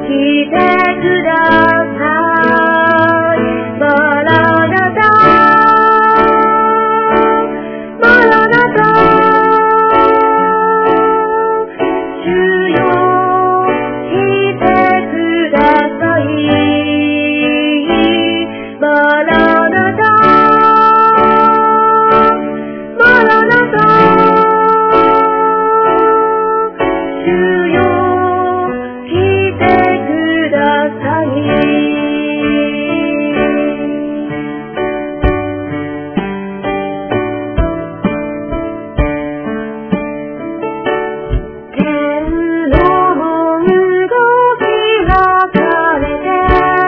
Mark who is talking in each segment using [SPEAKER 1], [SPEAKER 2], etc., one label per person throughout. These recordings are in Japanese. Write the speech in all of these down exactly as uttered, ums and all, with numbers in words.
[SPEAKER 1] 来てください。マラナタ、マラナタ、主よ来てください。マラナタ、マラナタ、主よ来てください。天の門が開かれて、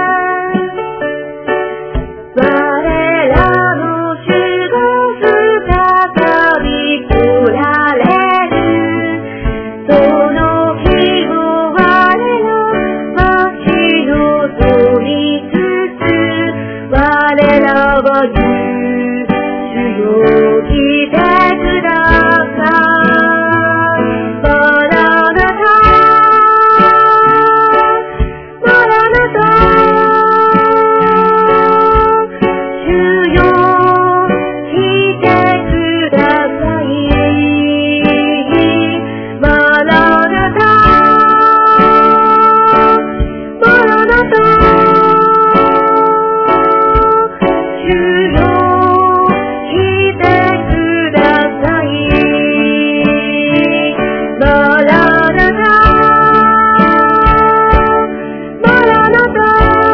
[SPEAKER 1] 我らの主が再び来られる。その日を我ら待ち望みつつ、我らは言う。主よ来てください。マラナタ、マラナタ、主よ来てください。マラナタ、マラナタ、主よ来てください。マラナタ、マラナタ、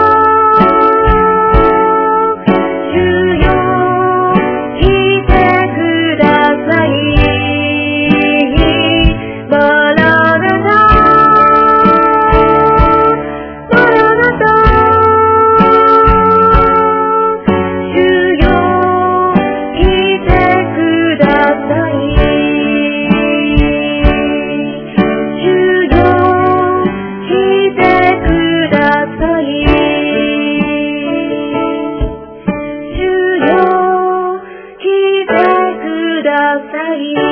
[SPEAKER 1] 主よ来てください。マラナタ、マラナタ、主よ来てください。主よ来てください。主よ来てください。